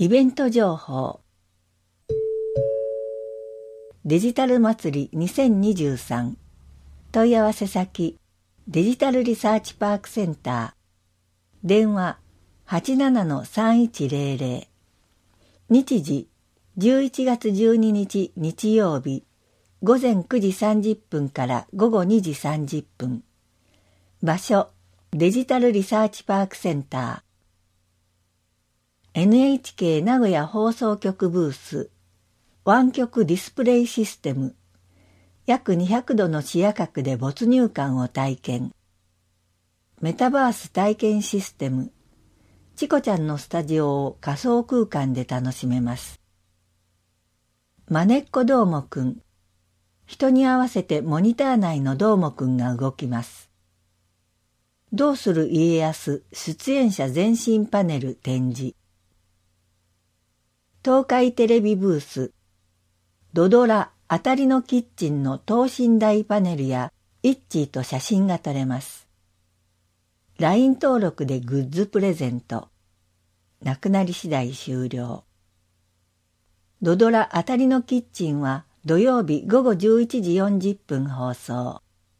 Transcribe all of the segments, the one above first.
イベント情報。デジタル祭り2023。問い合わせ先、デジタルリサーチパークセンター。電話 87-3100。日時、11月12日日曜日、午前9時30分から午後2時30分。場所、デジタルリサーチパークセンター。NHK 名古屋放送局ブース、湾曲ディスプレイシステム、約200度の視野角で没入感を体験。メタバース体験システム、チコちゃんのスタジオを仮想空間で楽しめます。まねっこどーもくん、人に合わせてモニター内のどーもくんが動きます。どうする家康出演者全身パネル展示。東海テレビブース、ドドラあたりのキッチンの等身大パネルやイッチーと写真が撮れます。LINE 登録でグッズプレゼント。なくなり次第終了。ドドラあたりのキッチンは土曜日午後11時40分放送。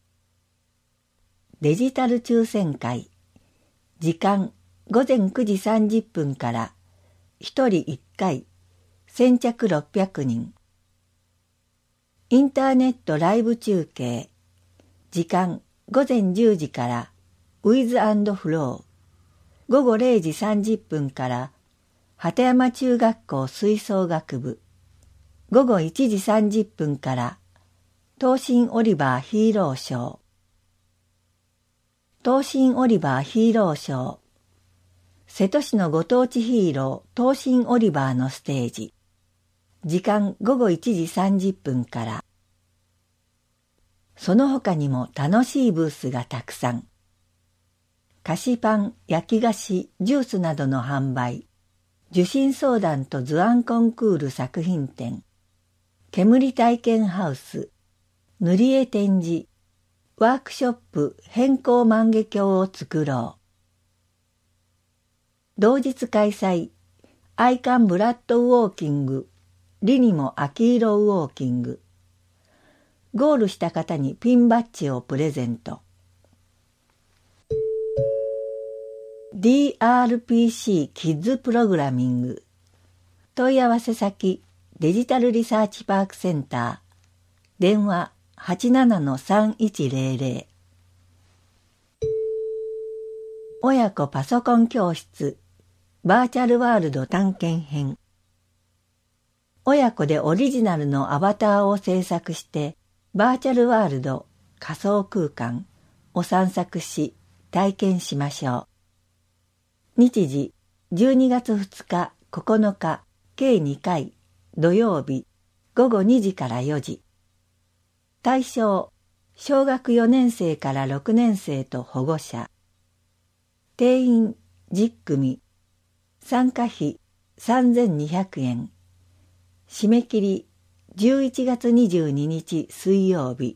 デジタル抽選会。時間午前9時30分から1人1回。先着600人。インターネットライブ中継。時間午前10時からウィズ&フロー。午後0時30分から鳩山中学校吹奏楽部。午後1時30分から東進オリバーヒーローショー。東進オリバーヒーローショー。瀬戸市のご当地ヒーロー東進オリバーのステージ。時間午後1時30分から。その他にも楽しいブースがたくさん。菓子パン、焼き菓子、ジュースなどの販売。受信相談と図案コンクール作品展。煙体験ハウス。塗り絵展示。ワークショップ変更万華鏡を作ろう。同日開催。アイカンブラッドウォーキング。リニモ秋色ウォーキング。ゴールした方にピンバッジをプレゼント。DRPC キッズプログラミング。問い合わせ先、デジタルリサーチパークセンター。電話 87-3100。親子パソコン教室。バーチャルワールド探検編。親子でオリジナルのアバターを制作してバーチャルワールド仮想空間を散策し体験しましょう。日時12月2日9日計2回土曜日午後2時から4時。対象小学4年生から6年生と保護者。定員10組。参加費3200円。締め切り11月22日水曜日。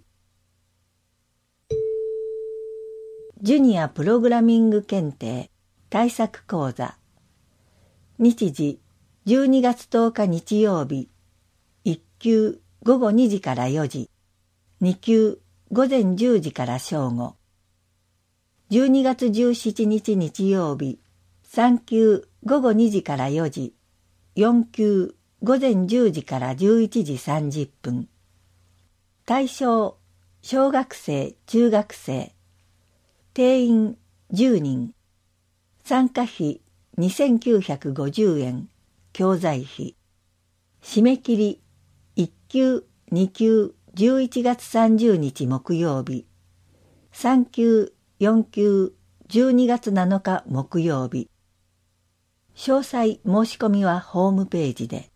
ジュニアプログラミング検定対策講座。日時12月10日日曜日。1級午後2時から4時。2級午前10時から正午。12月17日日曜日。3級午後2時から4時。4級午前10時から11時30分。対象、小学生、中学生。定員10人。参加費2950円。教材費。締め切り1級、2級、11月30日木曜日。3級、4級、12月7日木曜日。詳細申し込みはホームページで。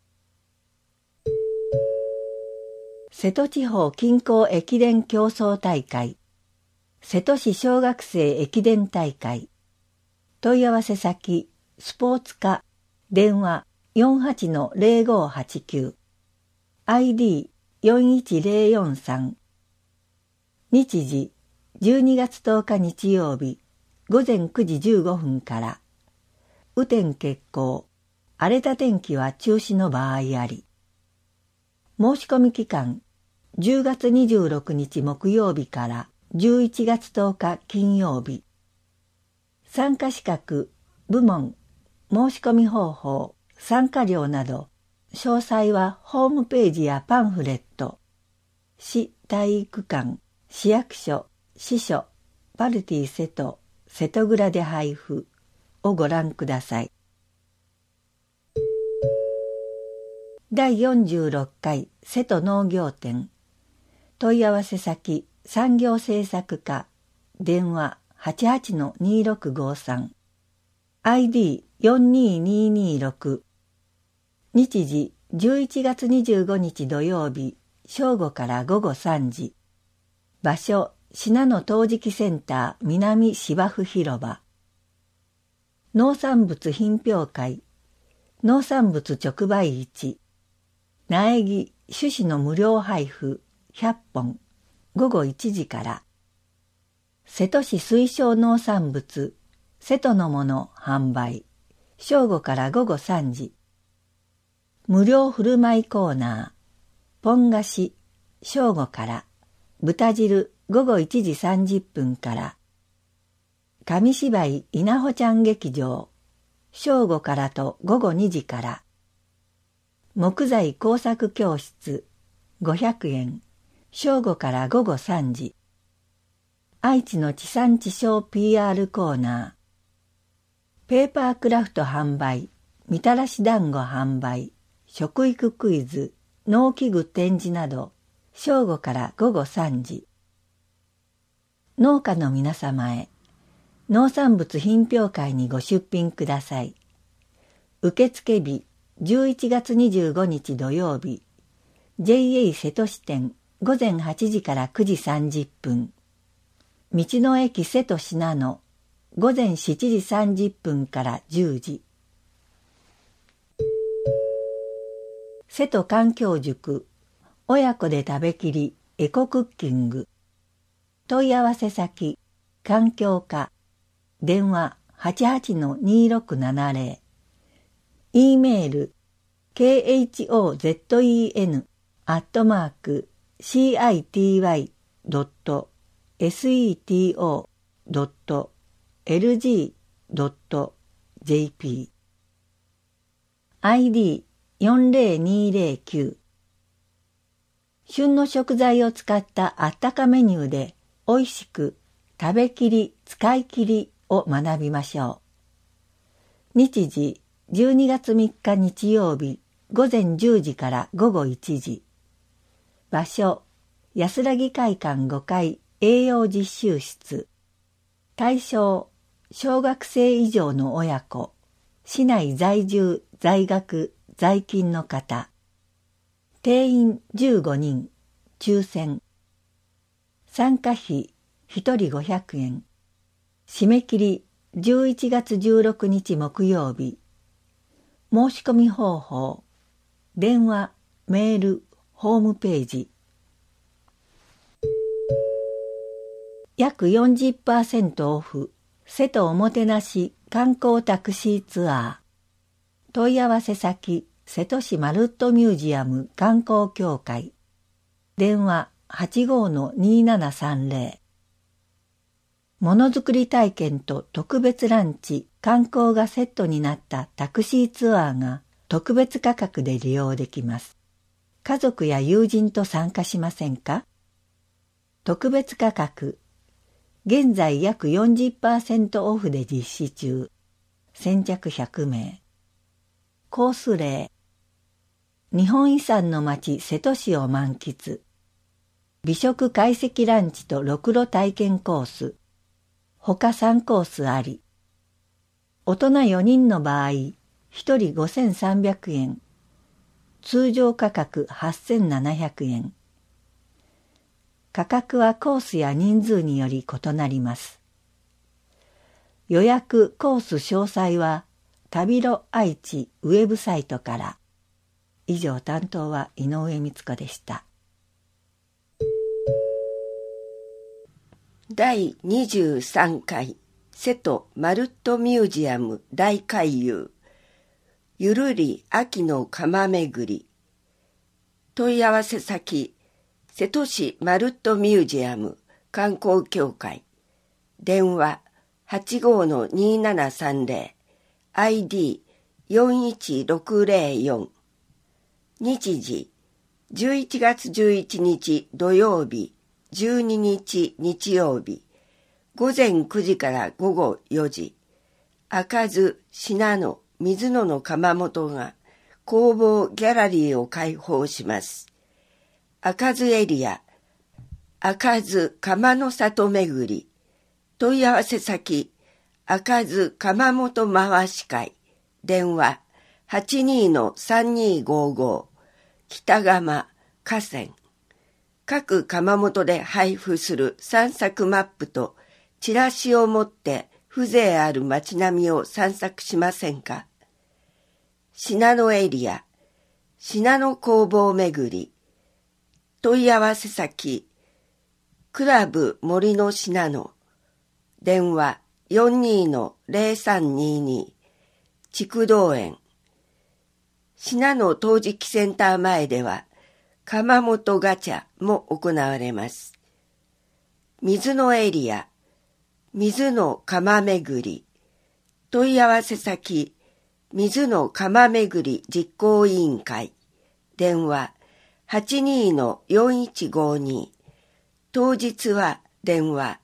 瀬戸地方近郊駅伝競争大会。瀬戸市小学生駅伝大会。問い合わせ先、スポーツ課、電話 48-0589。ID41043。日時、12月10日日曜日、午前9時15分から。雨天決行、 荒れた天気は中止の場合あり。申し込み期間、10月26日木曜日から11月10日金曜日。参加資格、部門、申し込み方法、参加料など、詳細はホームページやパンフレット、市体育館、市役所、支所、パルティ瀬戸、瀬戸蔵で配布をご覧ください。第46回瀬戸農業展。問い合わせ先産業政策課、電話 88-2653 ID42226。 日時11月25日土曜日正午から午後3時。場所信濃陶磁器センター南芝生広場。農産物品評会、農産物直売市、苗木種子の無料配布100本、午後1時から。瀬戸市推奨農産物、瀬戸のもの販売、正午から午後3時。無料振る舞いコーナー、ポン菓子、正午から。豚汁、午後1時30分から。紙芝居稲穂ちゃん劇場、正午からと午後2時から。木材工作教室、500円、正午から午後3時。愛知の地産地消 PR コーナー。ペーパークラフト販売、みたらし団子販売、食育クイズ、農機具展示など、正午から午後3時。農家の皆様へ、農産物品評会にご出品ください。受付日、11月25日土曜日、JA 瀬戸支店午前8時から9時30分。道の駅瀬戸信濃午前7時30分から10時。瀬戸環境塾親子で食べきりエコクッキング。問い合わせ先環境課、電話 88-2670。E メール khozin@city.seto.lg.jp ID40209。 旬の食材を使ったあったかメニューでおいしく食べきり使いきりを学びましょう。日時12月3日日曜日午前10時から午後1時。場所安らぎ会館5階栄養実習室。対象小学生以上の親子、市内在住在学在勤の方。定員15人、抽選。参加費1人500円。締め切り11月16日木曜日。申し込み方法、電話、メール、ホームページ。約 40% オフ、瀬戸おもてなし観光タクシーツアー。問い合わせ先、瀬戸市まるっとミュージアム観光協会。電話 85-2730。ものづくり体験と特別ランチ、観光がセットになったタクシーツアーが特別価格で利用できます。家族や友人と参加しませんか？特別価格。現在約 40% オフで実施中。先着100名。コース例。日本遺産の町瀬戸市を満喫。美食懐石ランチとろくろ体験コース。他3コースあり。大人4人の場合、1人5300円。通常価格8700円。価格はコースや人数により異なります。予約コース詳細は旅路愛知ウェブサイトから。以上、担当は井上光子でした。 第23回瀬戸まるっとミュージアム大回遊。 ゆるり秋の釜めぐり。問い合わせ先、瀬戸市マルットミュージアム観光協会。電話85-2730 ID416604。日時11月11日土曜日、12日日曜日、午前9時から午後4時。開かず信濃水野の窯元が工房ギャラリーを開放します。開かずエリア、開かず窯の里めぐり。問い合わせ先、開かず窯元回し会。電話82-3255。北窯、河川。各窯元で配布する散策マップとチラシを持って風情ある街並みを散策しませんか。信濃エリア、信濃工房めぐり。問い合わせ先、クラブ森の信濃。電話42-0322。筑道園。信濃陶磁器センター前では、窯元ガチャも行われます。水野エリア、水野窯めぐり。問い合わせ先、水野窯めぐり実行委員会。電話82-4152。当日は電話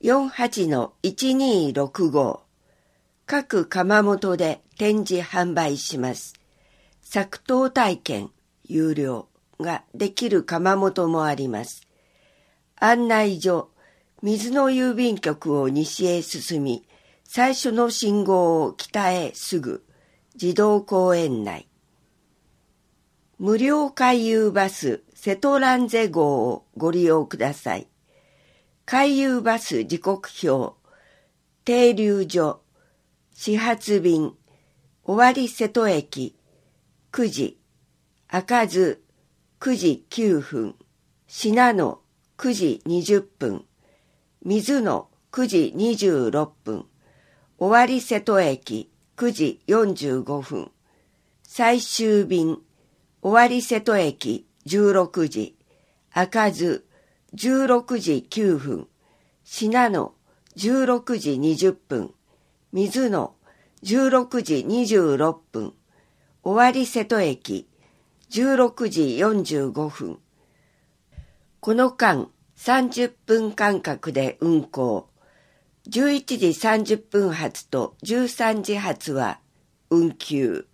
48-1265。各窯元で展示販売します。作陶体験有料ができる窯元もあります。案内所、水野郵便局を西へ進み、最初の信号を北へすぐ、児童公園内。無料回遊バス瀬戸蘭瀬号をご利用ください。回遊バス時刻表、停留所、始発便、尾張瀬戸駅、9時、開かず9時9分、信濃9時20分、水野9時26分、尾張瀬戸駅9時45分、最終便、尾張瀬戸駅16時、開かず16時9分、信濃16時20分、水野16時26分、尾張瀬戸駅16時45分。この間30分間隔で運行。11時30分発と13時発は運休。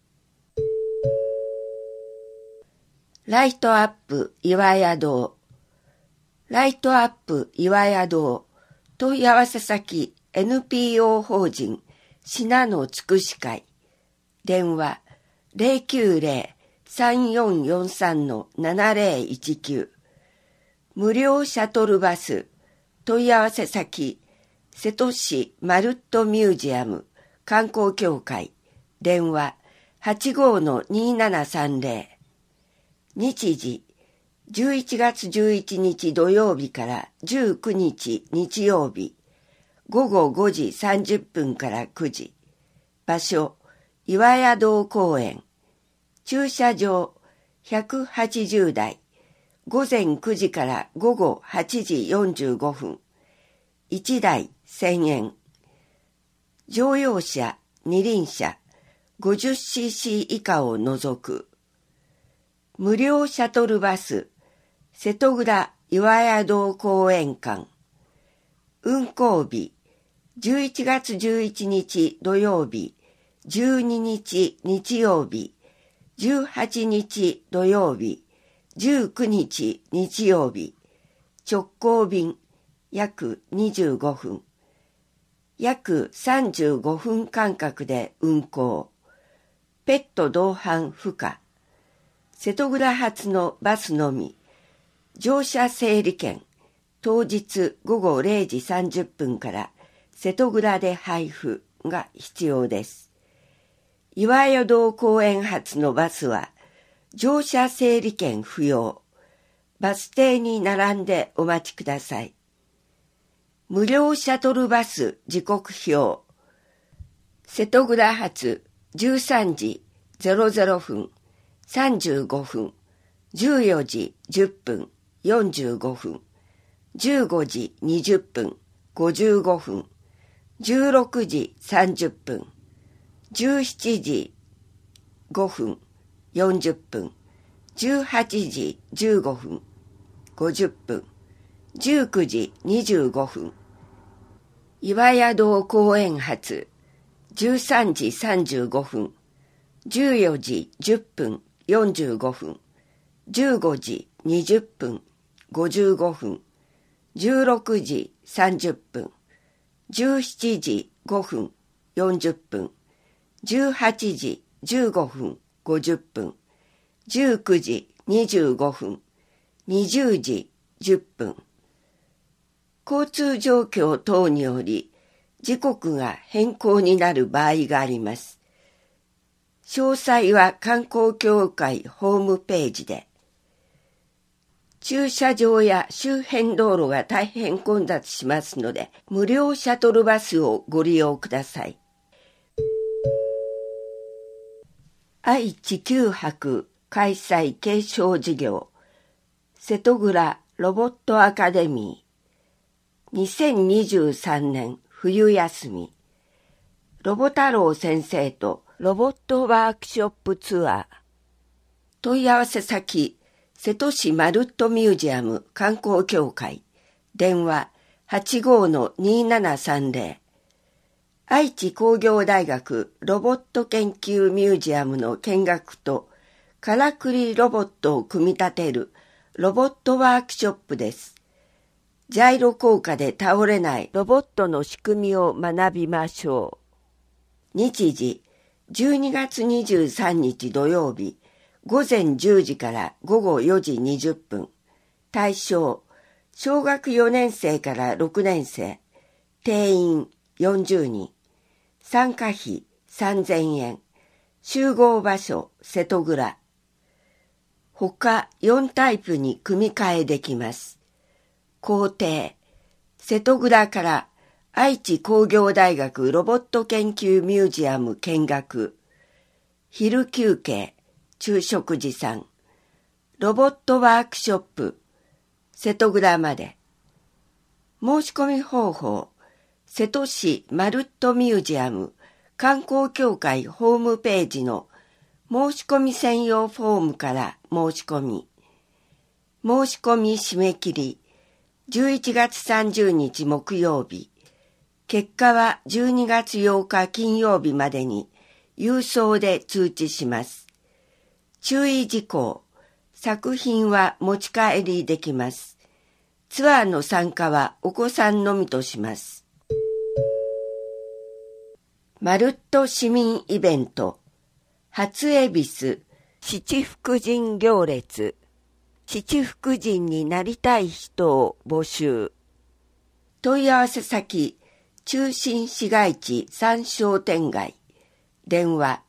ライトアップ岩屋堂。ライトアップ岩屋堂。問い合わせ先 NPO 法人信濃つくし会。電話090-3443-7019。無料シャトルバス。問い合わせ先瀬戸市マルットミュージアム観光協会。電話85-2730。日時11月11日土曜日から19日日曜日。午後5時30分から9時。場所岩屋堂公園。駐車場180台。午前9時から午後8時45分。1台1000円。乗用車、二輪車、50cc 以下を除く。無料シャトルバス、瀬戸倉岩屋堂公園間。運行日、11月11日土曜日、12日日曜日、18日土曜日、19日日曜日。直行便、約25分。約35分間隔で運行。ペット同伴不可。瀬戸倉発のバスのみ。乗車整理券。当日午後0時30分から瀬戸倉で配布が必要です。岩屋堂公園発のバスは乗車整理券不要。バス停に並んでお待ちください。無料シャトルバス時刻表。瀬戸倉発13時 00分、35分、14時10分、45分、15時20分、55分、16時30分、17時5分、40分、18時15分、50分、19時25分、岩宿公園発、13時35分、14時10分45分、15時20分55分、16時30分、17時5分40分、18時15分50分、19時25分、20時10分。交通状況等により時刻が変更になる場合があります。詳細は観光協会ホームページで。駐車場や周辺道路が大変混雑しますので、無料シャトルバスをご利用ください。愛・地球博開催継承事業、瀬戸倉ロボットアカデミー、2023年冬休み、ロボ太郎先生とロボットワークショップツアー。問い合わせ先、瀬戸市まるっとミュージアム観光協会、電話 85-2730。愛知工業大学ロボット研究ミュージアムの見学とからくりロボットを組み立てるロボットワークショップです。ジャイロ効果で倒れないロボットの仕組みを学びましょう。日時、12月23日土曜日、午前10時から午後4時20分。対象、小学4年生から6年生。定員40人。参加費3000円。集合場所、瀬戸倉。他4タイプに組み替えできます。工程、瀬戸倉から愛知工業大学ロボット研究ミュージアム見学。昼休憩、昼食持参。ロボットワークショップ、瀬戸倉まで。申し込み方法、瀬戸市まるっとミュージアム観光協会ホームページの申し込み専用フォームから申し込み。申し込み締め切り、11月30日木曜日。結果は12月8日金曜日までに郵送で通知します。注意事項、作品は持ち帰りできます。ツアーの参加はお子さんのみとします。まるっと市民イベント、初恵比寿七福神行列、七福神になりたい人を募集。問い合わせ先、中心市街地三商店街。電話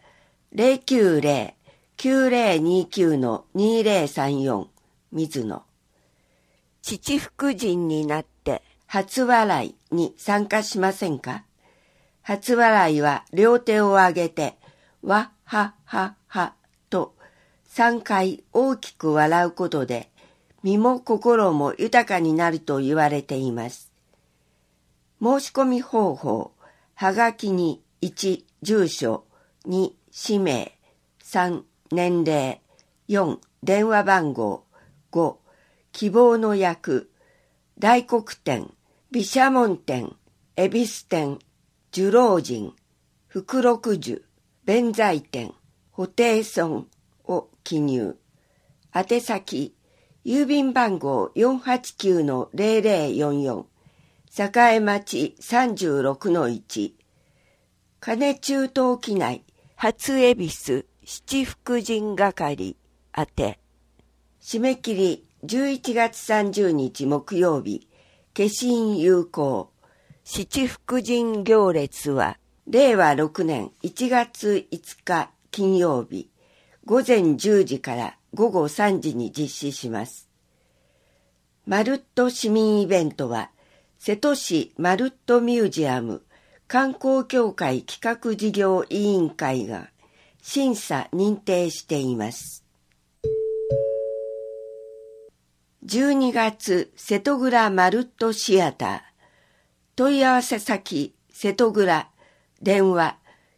090-9029-2034 水野。七福神になって初笑いに参加しませんか？初笑いは両手を上げてわはははと3回大きく笑うことで身も心も豊かになると言われています。申し込み方法、はがきに1、住所、2、氏名、3、年齢、4、電話番号、5、希望の役、大黒天、毘沙門天、恵比寿天、寿老人、福禄寿、弁財天、布袋尊を記入。宛先、郵便番号 489-0044、栄町 36-1、金中東機内、初恵比寿七福神係宛て。締め切り11月30日木曜日、消印有効。七福神行列は令和6年1月5日金曜日、午前10時から午後3時に実施します。まるっと市民イベントは、瀬戸市まるっとミュージアム観光協会企画事業委員会が審査認定しています。12月瀬戸倉マルットシアター。問い合わせ先瀬戸倉、電話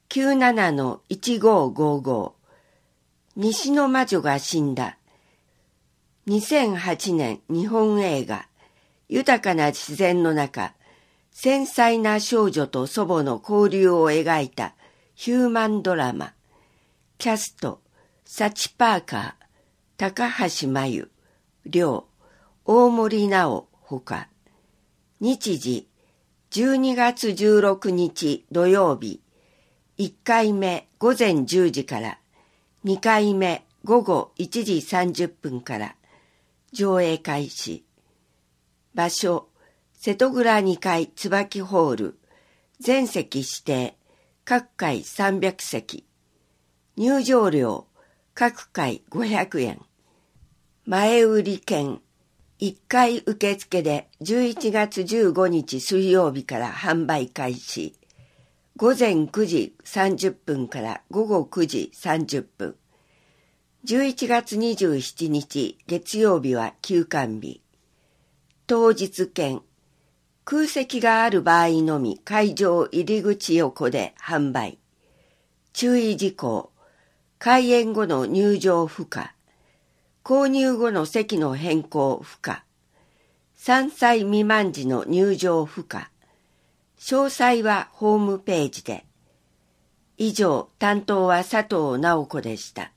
97-1555。西の魔女が死んだ。2008年日本映画。豊かな自然の中、繊細な少女と祖母の交流を描いたヒューマンドラマ。キャスト、サチ・パーカー、高橋真由、亮、大森直ほか。日時、12月16日土曜日、1回目午前10時から、2回目午後1時30分から上映開始。場所、瀬戸倉2階椿ホール、全席指定、各回300席。入場料、各回500円。前売り券、1回受付で11月15日水曜日から販売開始。午前9時30分から午後9時30分。11月27日月曜日は休館日。当日券、空席がある場合のみ会場入り口横で販売。注意事項、開演後の入場不可。購入後の席の変更不可。3歳未満時の入場不可。詳細はホームページで。以上、担当は佐藤直子でした。